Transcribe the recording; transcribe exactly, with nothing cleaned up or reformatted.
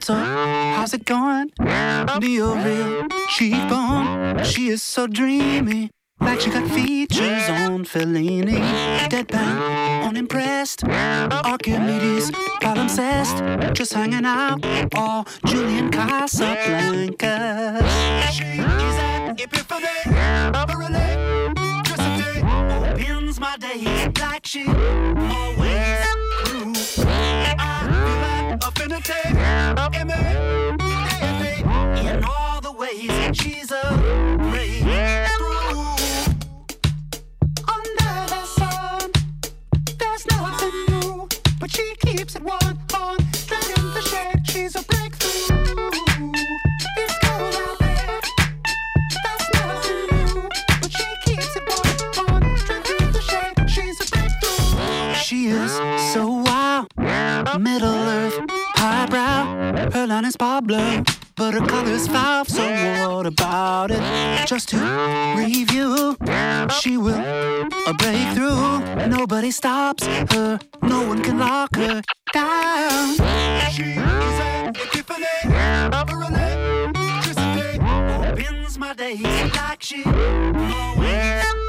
What's up? How's it going? Neo real cheekbone. She is so dreamy, like she got features on Fellini. Deadpan, unimpressed. Archimedes, palimpsest. Just hanging out, all Julian Casablanca. She is an epiphany, a electricity. Opens my days like she always grew. I feel like affinity, immediately, in all the ways she's a breakthrough. Under the sun, there's nothing new, but she keeps it one on. Dragging the shade, she's a breakthrough. It's cold out there, there's nothing new, but she keeps it one on. Dragging the shade, she's a breakthrough. She is so wild, Middle Earth, highbrow. Her line is Pablo, but her color's foul. So what about it? Just to review, she will a breakthrough. Nobody stops her, no one can lock her down. She is an epiphany, a electricity. Opens my days like she always